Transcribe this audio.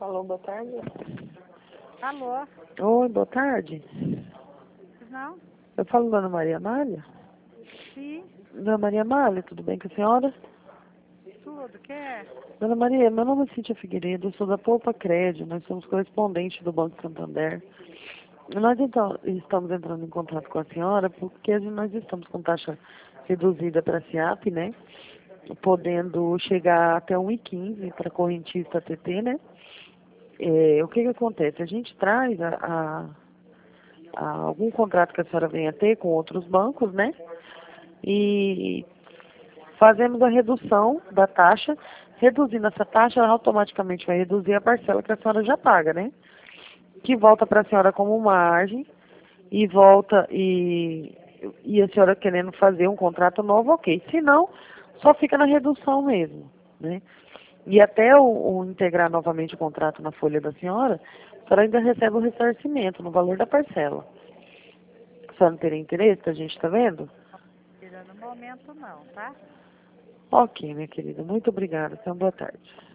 Alô, boa tarde. Alô? Oi, boa tarde. Não? Eu falo Dona Maria Amália? Sim, Dona Maria Amália, tudo bem com a senhora? tudo. Que é? Dona Maria, meu nome é Cíntia Figueiredo, eu sou da Poupa Crédito, nós somos correspondentes do Banco Santander. Nós então, estamos entrando em contato com a senhora porque nós estamos com taxa reduzida para a SIAP, né? Podendo chegar até 1,15 para correntista TT, né? O que acontece? A gente traz algum contrato que a senhora venha ter com outros bancos, né? E fazemos a redução da taxa. Reduzindo essa taxa, ela automaticamente vai reduzir a parcela que a senhora já paga, né? Que volta para a senhora como margem e volta e a senhora querendo fazer um contrato novo, ok. Se não, só fica na redução mesmo, né? E até o integrar novamente o contrato na folha da senhora, a senhora ainda recebe o ressarcimento no valor da parcela. A senhora não teria interesse, a gente está vendo? No momento não, tá? Ok, minha querida. Muito obrigada. Então, boa tarde.